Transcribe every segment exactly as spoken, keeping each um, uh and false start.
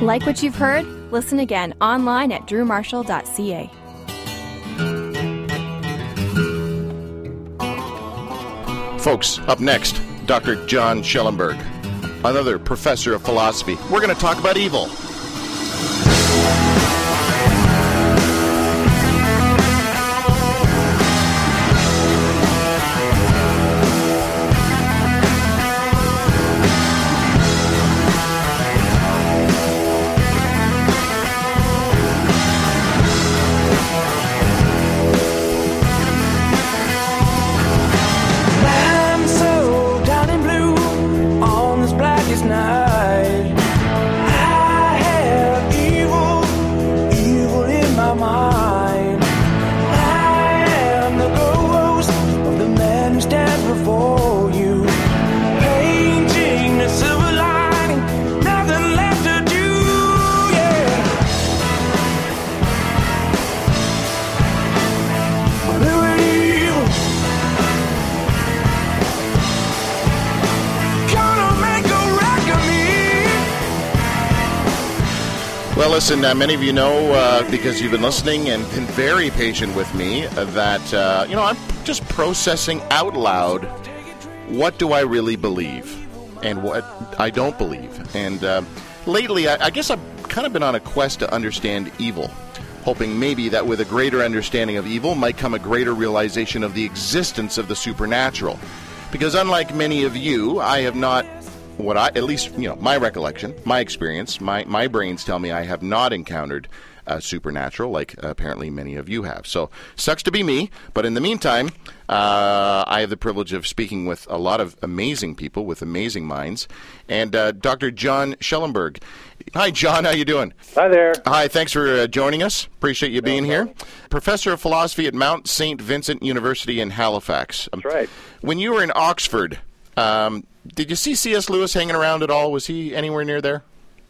Like what you've heard? Listen again online at drew marshall dot c a. Folks, up next, Doctor John Schellenberg, another professor of philosophy. We're going to talk about evil. Well, listen, uh, many of you know, uh, because you've been listening and been very patient with me, uh, that, uh, you know, I'm just processing out loud what do I really believe and what I don't believe. And uh, lately, I, I guess I've kind of been on a quest to understand evil, hoping maybe that with a greater understanding of evil might come a greater realization of the existence of the supernatural. Because unlike many of you, I have not... What I, at least, you know, my recollection, my experience, my, my brains tell me I have not encountered uh, supernatural like uh, apparently many of you have. So, sucks to be me, but in the meantime, uh, I have the privilege of speaking with a lot of amazing people with amazing minds. And uh, Doctor John Schellenberg. Hi, John. How you doing? Hi there. Hi. Thanks for uh, joining us. Appreciate you being no here. Professor of Philosophy at Mount Saint Vincent University in Halifax. That's right. When you were in Oxford... Um, did you see C S. Lewis hanging around at all? Was he anywhere near there?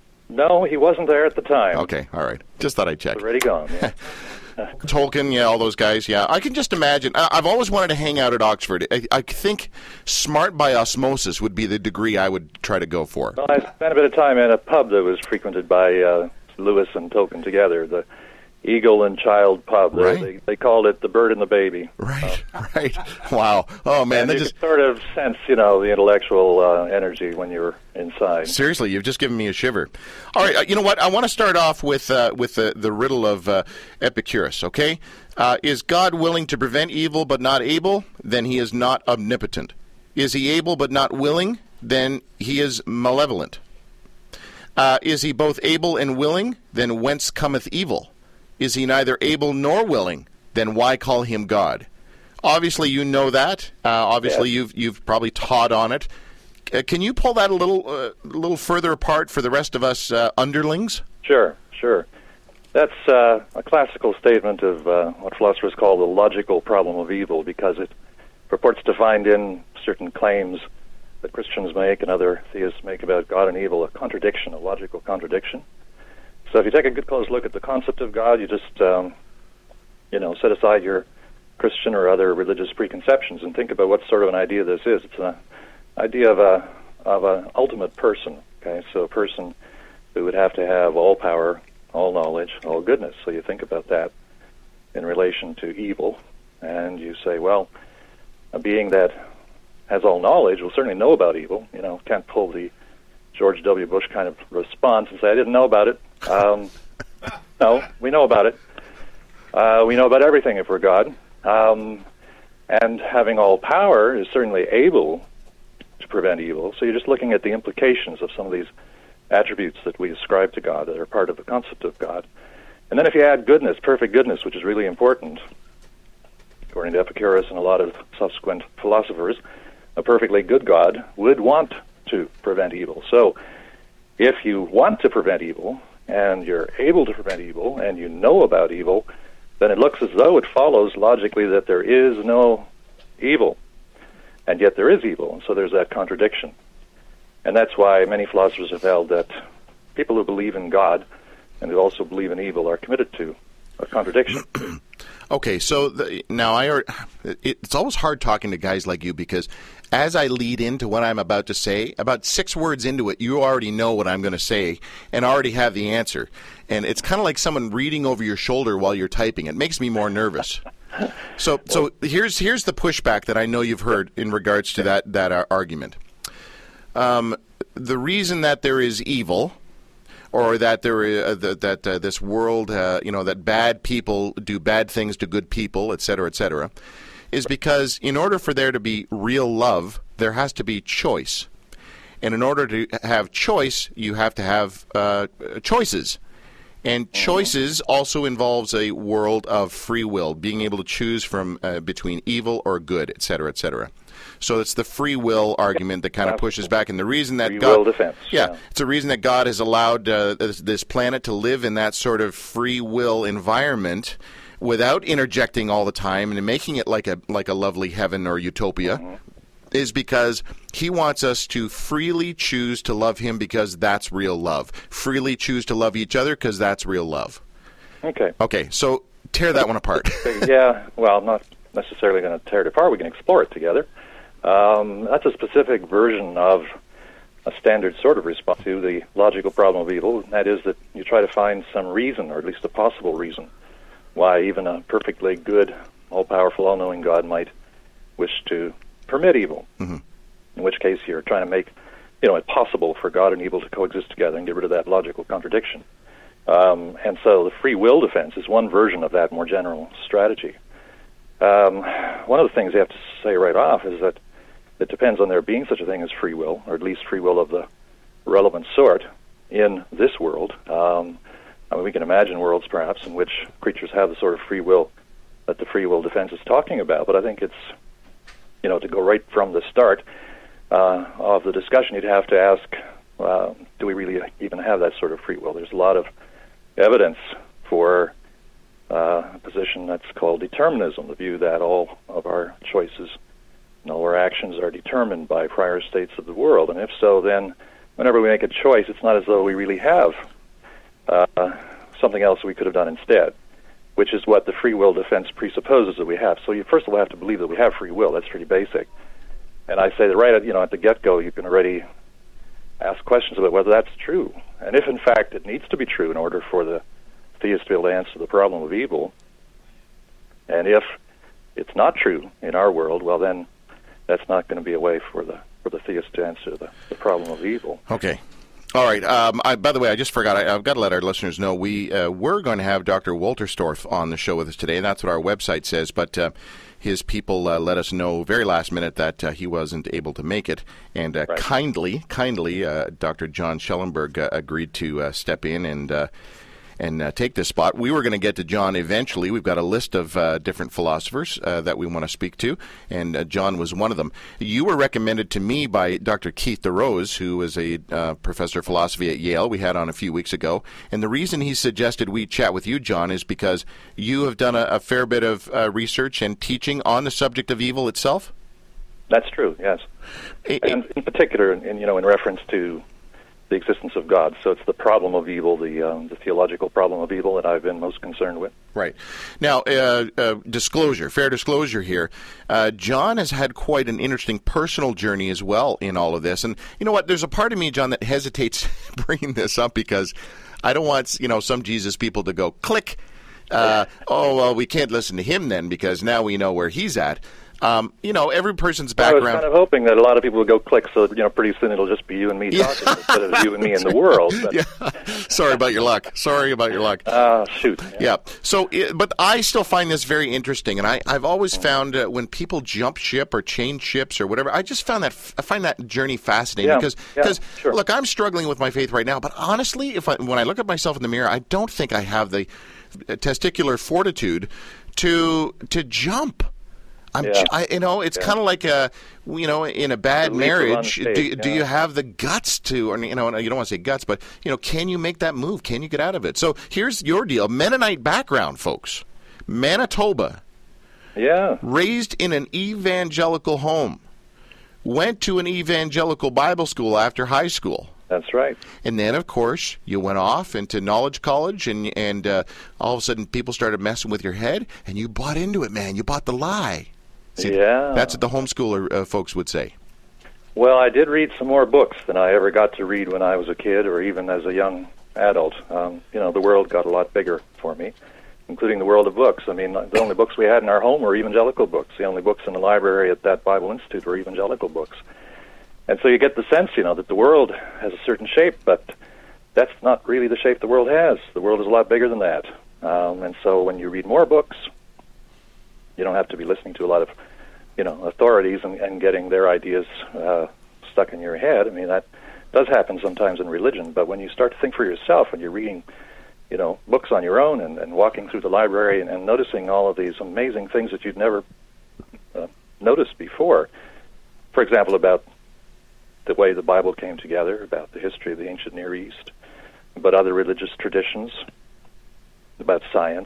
No, he wasn't there at the time. Okay, all right. Just thought I'd check. Already gone, yeah. Tolkien, yeah, all those guys, yeah. I can just imagine. I- I've always wanted to hang out at Oxford. I-, I think smart by osmosis would be the degree I would try to go for. Well, I spent a bit of time in a pub that was frequented by uh, Lewis and Tolkien together, the Eagle and Child pub. Right. They, they called it the Bird and the Baby. Right, uh, right. Wow. Oh, man. And That you just... could sort of sense, you know, the intellectual uh, energy when you're inside. Seriously, you've just given me a shiver. All right, uh, you know what? I want to start off with uh, with the, the riddle of uh, Epicurus, okay? Uh, is God willing to prevent evil but not able? Then he is not omnipotent. Is he able but not willing? Then he is malevolent. Uh, is he both able and willing? Then whence cometh evil? Is he neither able nor willing? Then why call him God? Obviously, you know that. Uh, obviously, yes. you've you've probably taught on it. Uh, can you pull that a little uh, a little further apart for the rest of us uh, underlings? Sure, sure. That's uh, a classical statement of uh, what philosophers call the logical problem of evil, because it purports to find in certain claims that Christians make and other theists make about God and evil a contradiction, a logical contradiction. So if you take a good close look at the concept of God, you just, um, you know, set aside your Christian or other religious preconceptions and think about what sort of an idea this is. It's an idea of a of an ultimate person. Okay, so a person who would have to have all power, all knowledge, all goodness. So you think about that in relation to evil, and you say, well, a being that has all knowledge will certainly know about evil. You know, can't pull the George W. Bush kind of response and say, I didn't know about it. Um, no, we know about it. Uh, we know about everything if we're God. Um, and having all power is certainly able to prevent evil. So you're just looking at the implications of some of these attributes that we ascribe to God that are part of the concept of God. And then if you add goodness, perfect goodness, which is really important, according to Epicurus and a lot of subsequent philosophers, a perfectly good God would want to prevent evil. So if you want to prevent evil, and you're able to prevent evil, and you know about evil, then it looks as though it follows logically that there is no evil. And yet there is evil, and so there's that contradiction. And that's why many philosophers have held that people who believe in God and who also believe in evil are committed to a contradiction. Okay, so the, now I are, it, it's always hard talking to guys like you because as I lead into what I'm about to say, about six words into it, you already know what I'm going to say and already have the answer. And it's kind of like someone reading over your shoulder while you're typing. It makes me more nervous. So, so here's here's the pushback that I know you've heard in regards to that that uh, argument. Um, the reason that there is evil, or that there is, uh, that, that uh, this world, uh, you know, that bad people do bad things to good people, et cetera, et cetera, is because in order for there to be real love, there has to be choice, and in order to have choice, you have to have uh, choices. And choices also involves a world of free will, being able to choose from uh, between evil or good, et cetera, et cetera. So it's the free will argument that kind of pushes back, and the reason that free God, will defense. Yeah, yeah, it's a reason that God has allowed uh, this, this planet to live in that sort of free will environment without interjecting all the time and making it like a like a lovely heaven or utopia. Mm-hmm. Is because he wants us to freely choose to love him because that's real love. Freely choose to love each other because that's real love. Okay. Okay, so tear that one apart. Yeah, well, I'm not necessarily going to tear it apart. We can explore it together. Um, that's a specific version of a standard sort of response to the logical problem of evil, and that is that you try to find some reason, or at least a possible reason, why even a perfectly good, all-powerful, all-knowing God might wish to permit evil, mm-hmm. in which case you're trying to make, you know, it possible for God and evil to coexist together and get rid of that logical contradiction. Um, and so the free will defense is one version of that more general strategy. Um, one of the things you have to say right off is that it depends on there being such a thing as free will, or at least free will of the relevant sort, in this world. Um, I mean, we can imagine worlds, perhaps, in which creatures have the sort of free will that the free will defense is talking about, but I think it's, you know, to go right from the start uh, of the discussion, you'd have to ask, uh, do we really even have that sort of free will? There's a lot of evidence for uh, a position that's called determinism, the view that all of our choices and all our actions are determined by prior states of the world. And if so, then whenever we make a choice, it's not as though we really have uh, something else we could have done instead, which is what the free will defense presupposes that we have. So you first of all have to believe that we have free will. That's pretty basic. And I say that right at, you know, at the get-go, you can already ask questions about whether that's true. And if, in fact, it needs to be true in order for the theist to be able to answer the problem of evil, and if it's not true in our world, well, then that's not going to be a way for the for the theist to answer the, the problem of evil. Okay. All right. Um, I, by the way, I just forgot. I, I've got to let our listeners know we uh, we're going to have Doctor Wolterstorff on the show with us today, and that's what our website says. But uh, his people uh, let us know very last minute that uh, he wasn't able to make it, and uh, right. kindly, kindly, uh, Doctor John Schellenberg uh, agreed to uh, step in and. Uh, and uh, take this spot. We were going to get to John eventually. We've got a list of uh, different philosophers uh, that we want to speak to, and uh, John was one of them. You were recommended to me by Doctor Keith DeRose, who is a uh, professor of philosophy at Yale. We had on a few weeks ago, and the reason he suggested we chat with you, John, is because you have done a, a fair bit of uh, research and teaching on the subject of evil itself? That's true, yes. It, and in particular, in, you know, in reference to the existence of God. So it's the problem of evil, the um, the theological problem of evil that I've been most concerned with. Right. Now, uh, uh, disclosure, fair disclosure here. Uh, John has had quite an interesting personal journey as well in all of this. And you know what? There's a part of me, John, that hesitates bringing this up because I don't want, you know, some Jesus people to go, click, uh, oh, well, we can't listen to him then because now we know where he's at. Um, you know, every person's background. I was kind of hoping that a lot of people would go click, so you know, pretty soon it'll just be you and me yeah. talking instead of you and me in the world. But. Yeah. Sorry about your luck. Sorry about your luck. Uh, shoot. Yeah. yeah. So, but I still find this very interesting, and I, I've always found uh, when people jump ship or change ships or whatever, I just found that I find that journey fascinating yeah. because, yeah, because sure. look, I'm struggling with my faith right now, but honestly, if I, when I look at myself in the mirror, I don't think I have the testicular fortitude to to jump. I'm, yeah. I, you know, it's yeah. kind of like a, you know, in a bad marriage, do, yeah. do you have the guts to, or, you know, you don't want to say guts, but, you know, can you make that move? Can you get out of it? So here's your deal. Mennonite background, folks. Manitoba. Yeah. Raised in an evangelical home. Went to an evangelical Bible school after high school. That's right. And then, of course, you went off into Knowledge College, and and uh, all of a sudden people started messing with your head, and you bought into it, man. You bought the lie. See, yeah. That's what the homeschooler uh, folks would say. Well, I did read some more books than I ever got to read when I was a kid or even as a young adult. Um, you know, the world got a lot bigger for me, including the world of books. I mean, the only books we had in our home were evangelical books. The only books in the library at that Bible Institute were evangelical books. And so you get the sense, you know, that the world has a certain shape, but that's not really the shape the world has. The world is a lot bigger than that. Um, and so when you read more books, you don't have to be listening to a lot of, you know, authorities and, and getting their ideas uh, stuck in your head. I mean, that does happen sometimes in religion, but when you start to think for yourself, when you're reading, you know, books on your own and, and walking through the library and, and noticing all of these amazing things that you'd never uh, noticed before, for example, about the way the Bible came together, about the history of the ancient Near East, about other religious traditions, about science,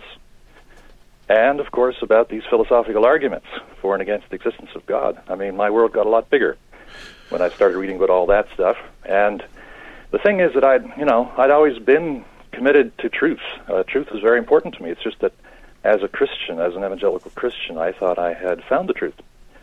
and, of course, about these philosophical arguments for and against the existence of God. I mean, my world got a lot bigger when I started reading about all that stuff. And the thing is that I'd, you know, I'd always been committed to truth. Uh, truth was very important to me. It's just that as a Christian, as an evangelical Christian, I thought I had found the truth.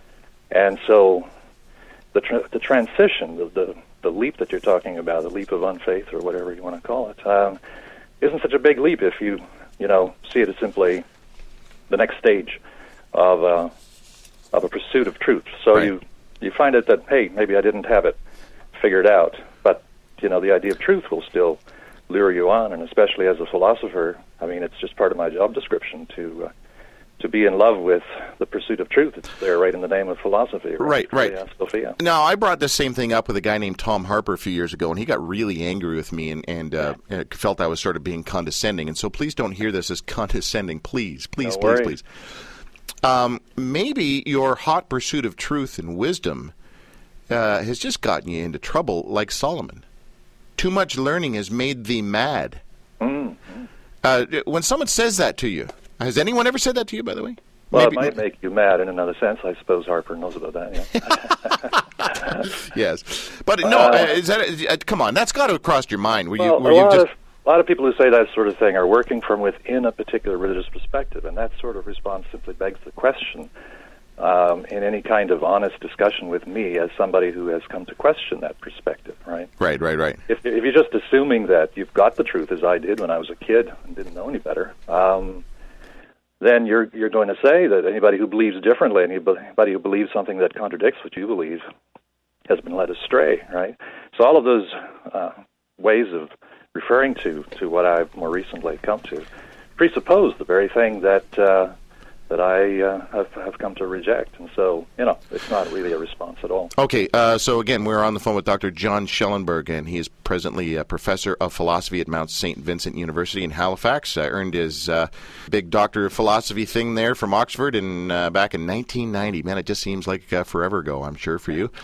And so the tra- the transition, the, the the leap that you're talking about, the leap of unfaith or whatever you want to call it, um, isn't such a big leap if you, you know, see it as simply the next stage of uh, of a pursuit of truth. So right. you you find it that, hey, maybe I didn't have it figured out, but, you know, the idea of truth will still lure you on, and especially as a philosopher, I mean, it's just part of my job description to uh, to be in love with the pursuit of truth. It's there right in the name of philosophy. Right, right. right. Sophia. Now, I brought this same thing up with a guy named Tom Harper a few years ago, and he got really angry with me and, and uh, felt I was sort of being condescending. And so please don't hear this as condescending. Please, please, No please, worries. please. Um, maybe your hot pursuit of truth and wisdom uh, has just gotten you into trouble like Solomon. Too much learning has made thee mad. Mm-hmm. Uh, when someone says that to you, has anyone ever said that to you, by the way? Well, Maybe, it might make you mad in another sense. I suppose Harper knows about that, yeah. Yes. But no, Uh, uh, is that, uh, come on, that's got to have crossed your mind. Were well, you, were a, you lot just... of, a lot of people who say that sort of thing are working from within a particular religious perspective, and that sort of response simply begs the question um, in any kind of honest discussion with me as somebody who has come to question that perspective, right? Right, right, right. If, if you're just assuming that you've got the truth, as I did when I was a kid and didn't know any better, um, then you're you're going to say that anybody who believes differently, anybody who believes something that contradicts what you believe, has been led astray, right? So all of those uh, ways of referring to, to what I've more recently come to presuppose the very thing that uh, that I uh, have, have come to reject. And so, you know, it's not really a response at all. Okay, uh, so again, we're on the phone with Doctor John Schellenberg, and he is presently a professor of philosophy at Mount Saint Vincent University in Halifax. Uh, earned his uh, big Doctor of Philosophy thing there from Oxford in uh, back in nineteen ninety. Man, it just seems like uh, forever ago, I'm sure, for you.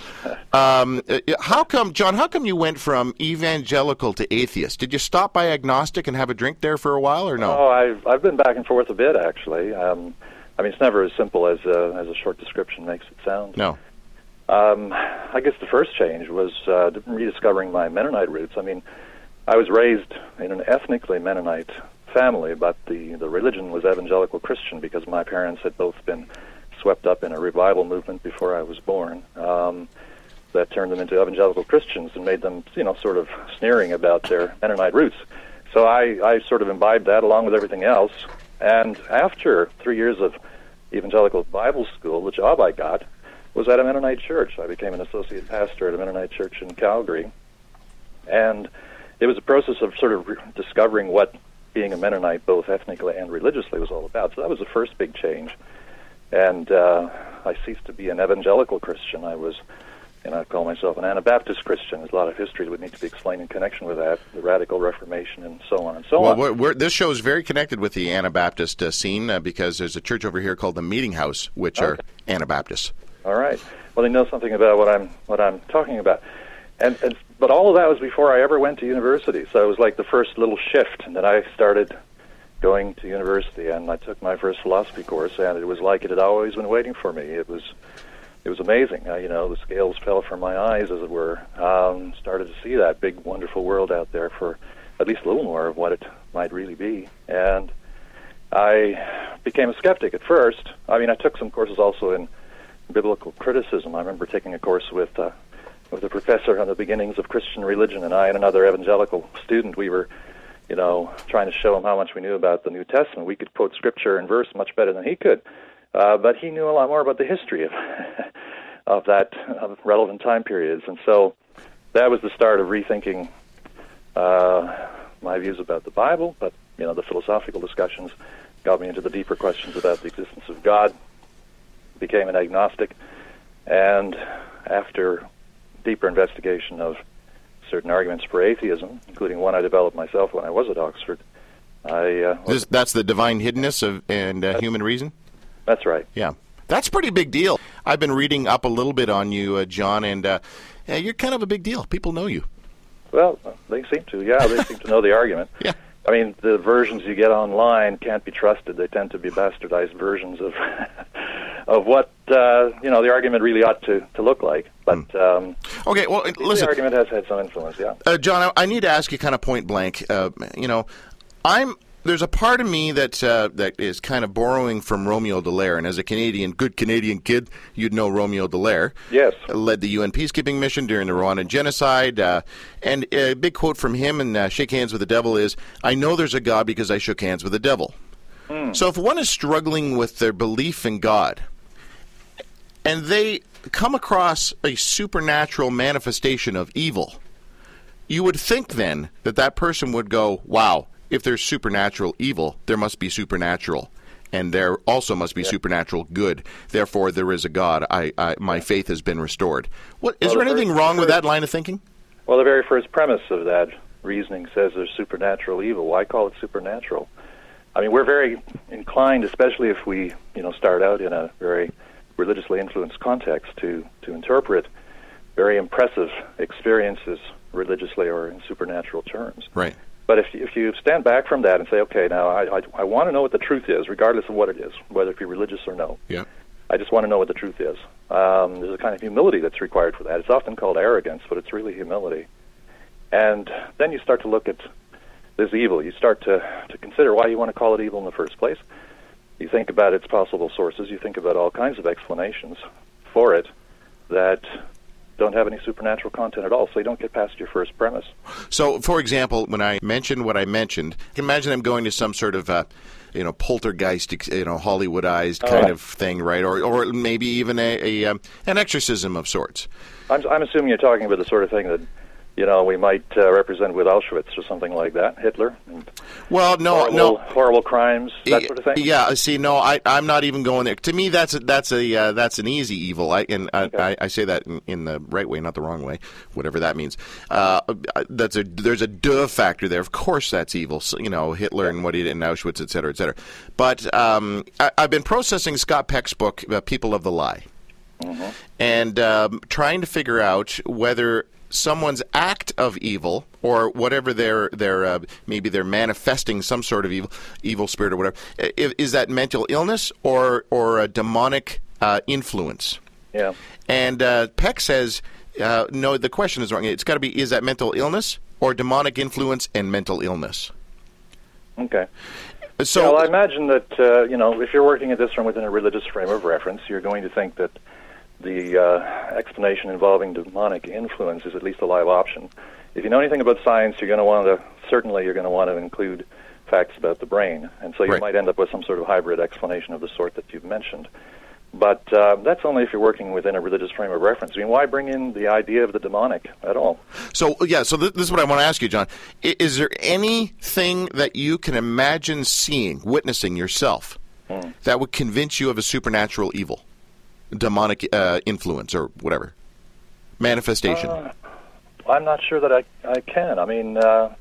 Um, how come, John, how come you went from evangelical to atheist? Did you stop by agnostic and have a drink there for a while, or no? Oh, I've, I've been back and forth a bit, actually. Um, I mean, it's never as simple as a, as a short description makes it sound. No. Um, I guess the first change was uh, rediscovering my Mennonite roots. I mean, I was raised in an ethnically Mennonite family, but the, the religion was evangelical Christian because my parents had both been swept up in a revival movement before I was born um, that turned them into evangelical Christians and made them, you know, sort of sneering about their Mennonite roots. So I, I sort of imbibed that along with everything else. And after three years of evangelical Bible school, the job I got was at a Mennonite church. I became an associate pastor at a Mennonite church in Calgary. And it was a process of sort of re- discovering what being a Mennonite, both ethnically and religiously, was all about. So that was the first big change. And uh, I ceased to be an evangelical Christian. I was, and I call myself an Anabaptist Christian. There's a lot of history that would need to be explained in connection with that, the Radical Reformation, and so on and so well, on. We're, we're, this show is very connected with the Anabaptist uh, scene uh, because there's a church over here called the Meeting House, which Okay. are Anabaptists. All right. Well, they know something about what I'm what I'm talking about, and, and but all of that was before I ever went to university. So it was like the first little shift, and then I started going to university, and I took my first philosophy course, and it was like it had always been waiting for me. It was it was amazing. Uh, you know, the scales fell from my eyes, as it were. Um, started to see that big, wonderful world out there for at least a little more of what it might really be. And I became a skeptic at first. I mean, I took some courses also in biblical criticism. I remember taking a course with uh, with a professor on the beginnings of Christian religion, and I and another evangelical student, we were, you know, trying to show him how much we knew about the New Testament. We could quote scripture and verse much better than he could, uh, but he knew a lot more about the history of of that of relevant time periods. And so that was the start of rethinking uh, my views about the Bible. But you know, the philosophical discussions got me into the deeper questions about the existence of God. Became an agnostic, and after deeper investigation of certain arguments for atheism, including one I developed myself when I was at Oxford, I uh, this, that's the divine hiddenness of and uh, human reason. That's right. Yeah, that's a pretty big deal. I've been reading up a little bit on you, uh, John, and uh, yeah, you're kind of a big deal. People know you. Well, they seem to. Yeah, they seem to know the argument. Yeah. I mean, the versions you get online can't be trusted. They tend to be bastardized versions of of what uh, you know the argument really ought to, to look like. But um, okay, well, listen. The argument has had some influence. Yeah, uh, John, I, I need to ask you kind of point blank. Uh, you know, I'm there's a part of me that uh, that is kind of borrowing from Romeo Dallaire, and as a Canadian, good Canadian kid, you'd know Romeo Dallaire. Yes, led the U N peacekeeping mission during the Rwandan genocide, uh, and a big quote from him in uh, "Shake Hands with the Devil" is, "I know there's a God because I shook hands with the devil." Hmm. So if one is struggling with their belief in God, and they come across a supernatural manifestation of evil, you would think then that that person would go, wow, if there's supernatural evil, there must be supernatural, and there also must be yeah. supernatural good. Therefore, there is a God. I, I my faith has been restored. What is well, there the anything first, wrong first, with that line of thinking? Well, the very first premise of that reasoning says there's supernatural evil. Why call it supernatural? I mean, we're very inclined, especially if we, you know, start out in a very religiously influenced context, to, to interpret very impressive experiences religiously or in supernatural terms. Right. But if you, if you stand back from that and say, okay, now I, I, I want to know what the truth is, regardless of what it is, whether it be religious or no. Yeah. I just want to know what the truth is. Um, there's a kind of humility that's required for that. It's often called arrogance, but it's really humility. And then you start to look at this evil. You start to, to consider why you want to call it evil in the first place. You think about its possible sources. You think about all kinds of explanations for it that don't have any supernatural content at all, so you don't get past your first premise. So, for example, when I mentioned what I mentioned, imagine I'm going to some sort of, uh, you know, poltergeist, you know, Hollywoodized kind right. of thing, right? Or, or maybe even a, a um, an exorcism of sorts. I'm, I'm assuming you're talking about the sort of thing that, you know, we might uh, represent with Auschwitz or something like that, Hitler. And well, no, horrible, no, horrible crimes, that sort of thing. Yeah, see, no, I, I'm not even going there. To me, that's a, that's a uh, that's an easy evil. I and I, okay. I, I say that in, in the right way, not the wrong way, whatever that means. Uh, that's a there's a duh factor there. Of course, that's evil. So, you know, Hitler yeah. and what he did in Auschwitz, et cetera, et cetera. But um, I, I've been processing Scott Peck's book, uh, People of the Lie, mm-hmm. and um, trying to figure out whether someone's act of evil, or whatever they're they're uh, maybe they're manifesting some sort of evil evil spirit or whatever, is, is that mental illness or or a demonic uh, influence? Yeah. And uh, Peck says uh, no. The question is wrong. It's got to be: is that mental illness or demonic influence and mental illness? Okay. So, yeah, well, I imagine that uh, you know, if you're working at this from within a religious frame of reference, you're going to think that the uh, explanation involving demonic influence is at least a live option. If you know anything about science, you're going to want to, certainly you're going to want to include facts about the brain. And so you right. might end up with some sort of hybrid explanation of the sort that you've mentioned. But uh, that's only if you're working within a religious frame of reference. I mean, why bring in the idea of the demonic at all? So, yeah, so th- this is what I want to ask you, John. I- is there anything that you can imagine seeing, witnessing yourself, hmm. that would convince you of a supernatural evil? Demonic uh, influence or whatever manifestation. Uh, I'm not sure that I I can. I mean, uh,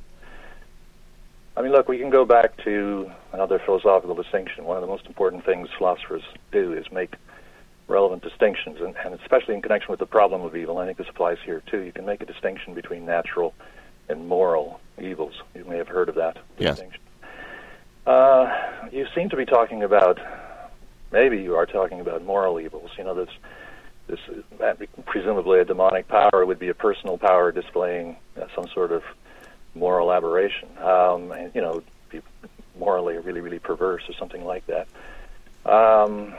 I mean, look, we can go back to another philosophical distinction. One of the most important things philosophers do is make relevant distinctions, and, and especially in connection with the problem of evil. I think this applies here too. You can make a distinction between natural and moral evils. You may have heard of that yes. distinction. Uh, you seem to be talking about. Maybe you are talking about moral evils. You know, there's this that presumably a demonic power would be a personal power displaying uh, some sort of moral aberration, um, and you know, be morally really really perverse or something like that. Um,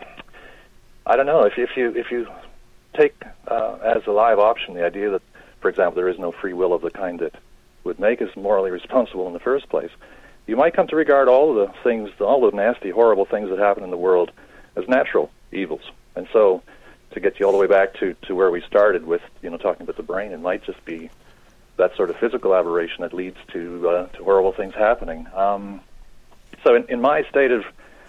I don't know if if you if you take uh, as a live option the idea that, for example, there is no free will of the kind that would make us morally responsible in the first place, you might come to regard all of the things, all the nasty, horrible things that happen in the world as natural evils. And so, to get you all the way back to, to where we started with, you know, talking about the brain, it might just be that sort of physical aberration that leads to uh, to horrible things happening. Um, so, in, in my state of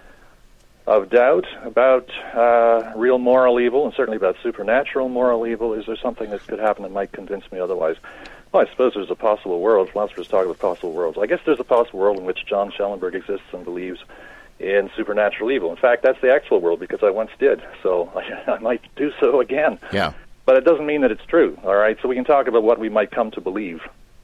of doubt about uh, real moral evil, and certainly about supernatural moral evil, is there something that could happen that might convince me otherwise? Well, I suppose there's a possible world. Philosophers talk about possible worlds. I guess there's a possible world in which John Schellenberg exists and believes in supernatural evil. In fact, that's the actual world, because I once did, so I, I might do so again. Yeah. But it doesn't mean that it's true, all right? So we can talk about what we might come to believe,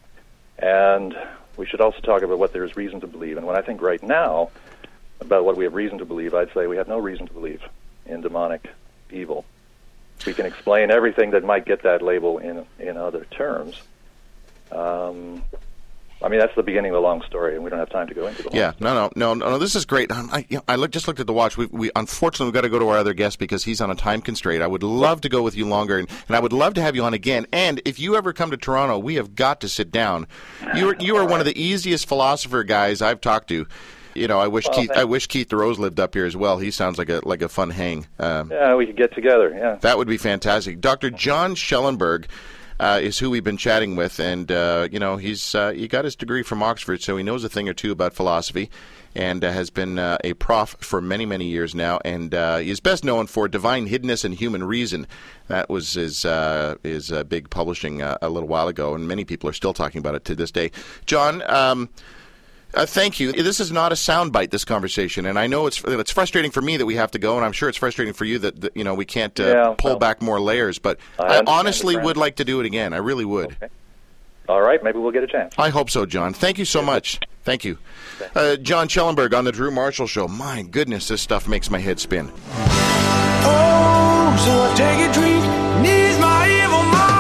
and we should also talk about what there is reason to believe. And when I think right now about what we have reason to believe, I'd say we have no reason to believe in demonic evil. We can explain everything that might get that label in in other terms. Um, I mean, that's the beginning of a long story, and we don't have time to go into the Yeah, long story. no, no, no, no, this is great. Um, I, you know, I look, just looked at the watch. We, we unfortunately, we've got to go to our other guest because he's on a time constraint. I would love to go with you longer, and, and I would love to have you on again. And if you ever come to Toronto, we have got to sit down. You are, you are one of the easiest philosopher guys I've talked to. You know, I wish well, Keith. I wish Keith DeRose lived up here as well. He sounds like a like a fun hang. Um, yeah, we could get together. Yeah, that would be fantastic. Doctor John Schellenberg uh, is who we've been chatting with, and uh, you know, he's uh, he got his degree from Oxford, so he knows a thing or two about philosophy, and uh, has been uh, a prof for many many years now. And uh, he's best known for Divine Hiddenness and Human Reason. That was his uh, his uh, big publishing uh, a little while ago, and many people are still talking about it to this day. John. Um, Uh, thank you. This is not a soundbite, this conversation, and I know it's it's frustrating for me that we have to go, and I'm sure it's frustrating for you that, that you know we can't uh, yeah, pull well, back more layers. But I, I honestly would like to do it again. I really would. Okay. All right, maybe we'll get a chance. I hope so, John. Thank you so much. Thank you, uh, John Schellenberg on the Drew Marshall Show. My goodness, this stuff makes my head spin. Oh, so I take a drink, needs my evil mind.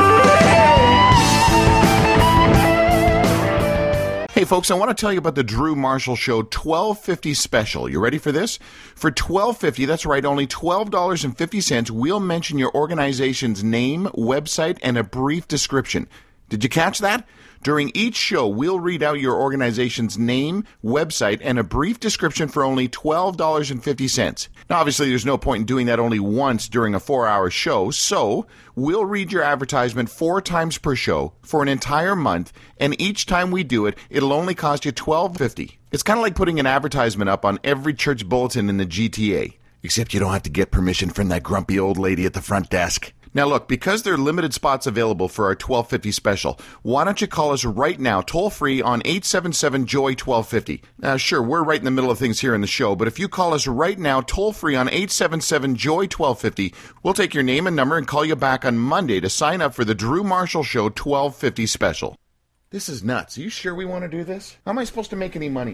Hey folks, I want to tell you about the Drew Marshall Show twelve fifty special. You ready for this? For twelve fifty, that's right, only twelve dollars and fifty cents, we'll mention your organization's name, website, and a brief description. Did you catch that? During each show, we'll read out your organization's name, website, and a brief description for only twelve dollars and fifty cents. Now, obviously, there's no point in doing that only once during a four-hour show, so we'll read your advertisement four times per show for an entire month, and each time we do it, it'll only cost you twelve dollars and fifty cents. It's kind of like putting an advertisement up on every church bulletin in the G T A, except you don't have to get permission from that grumpy old lady at the front desk. Now look, because there are limited spots available for our twelve fifty special, why don't you call us right now, toll-free on eight seven seven, J O Y, twelve fifty. Now sure, we're right in the middle of things here in the show, but if you call us right now, toll-free on eight seven seven, J O Y, twelve fifty, we'll take your name and number and call you back on Monday to sign up for the Drew Marshall Show twelve fifty special. This is nuts. Are you sure we want to do this? How am I supposed to make any money?